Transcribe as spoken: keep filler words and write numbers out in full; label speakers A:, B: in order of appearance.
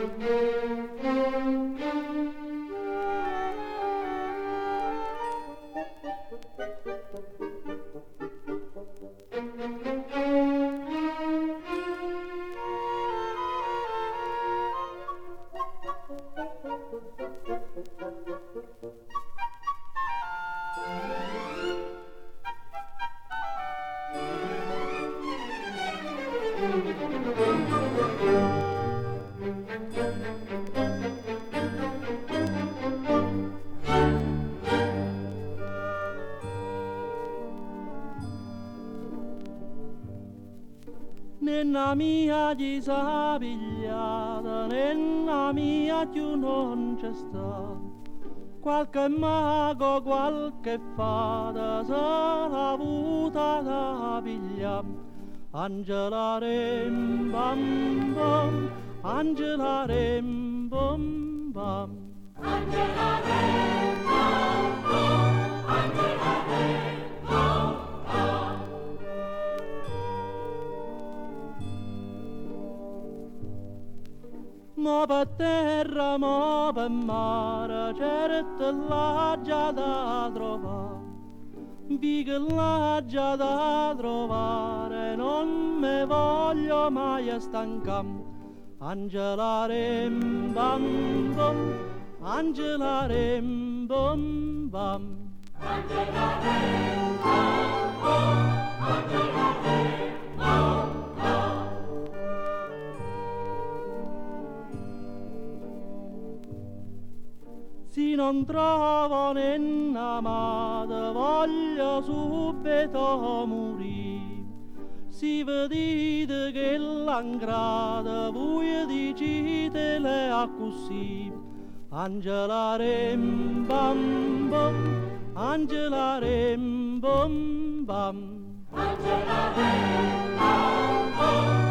A: Nella mia disabigliata, nella mia più non c'è stato. Qualche mago, qualche fata sarà avuta da pigliare. Angela rem bam bam, Angela rem bam bam.
B: Angela rem bam bam, Angela rem bam bam.
A: Mo per terra, mo per mare, certo l'ha già da trovare. Vi che l'ha già da trovare, non me voglio mai stancare. Angela rem bam bam, Angela rem bam bam.
B: Angela rem bam bam, Angela rem bam bam.
A: Si non trovo nell'amata, voglio subito morire. Si vedete che l'angrata, voi dicitele a così. Angela rem bam bam, Angela rem bam bam.
B: Angela rem bam bam.